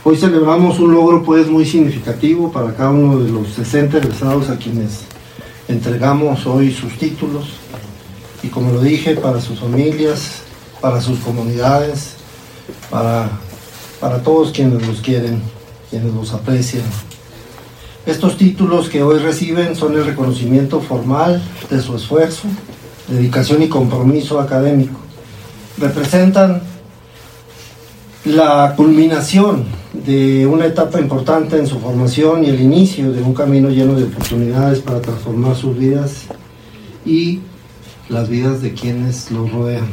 Hoy celebramos un logro pues muy significativo para cada uno de los 60 egresados a quienes entregamos hoy sus títulos, y como lo dije, para sus familias, para sus comunidades, para todos quienes los quieren, quienes los aprecian. Estos títulos que hoy reciben son el reconocimiento formal de su esfuerzo, dedicación y compromiso académico. Representan la culminación de una etapa importante en su formación y el inicio de un camino lleno de oportunidades para transformar sus vidas y las vidas de quienes los rodean.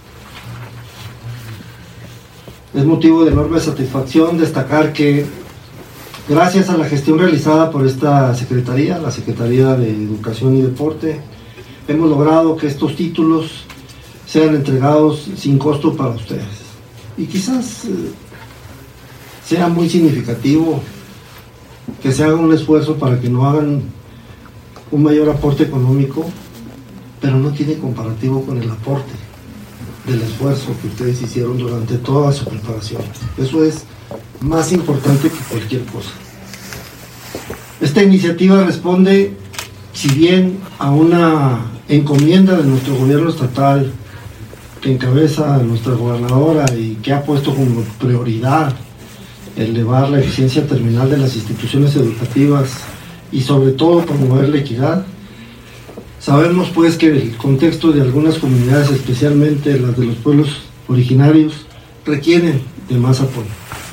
Es motivo de enorme satisfacción destacar que, gracias a la gestión realizada por esta Secretaría, la Secretaría de Educación y Deporte, hemos logrado que estos títulos sean entregados sin costo para ustedes. Y quizás sea muy significativo que se haga un esfuerzo para que no hagan un mayor aporte económico, pero no tiene comparativo con el aporte del esfuerzo que ustedes hicieron durante toda su preparación. Eso es más importante que cualquier cosa. Esta iniciativa responde, si bien a una encomienda de nuestro gobierno estatal que encabeza nuestra gobernadora y que ha puesto como prioridad elevar la eficiencia terminal de las instituciones educativas y sobre todo promover la equidad. Sabemos pues que el contexto de algunas comunidades, especialmente las de los pueblos originarios, requieren de más apoyo.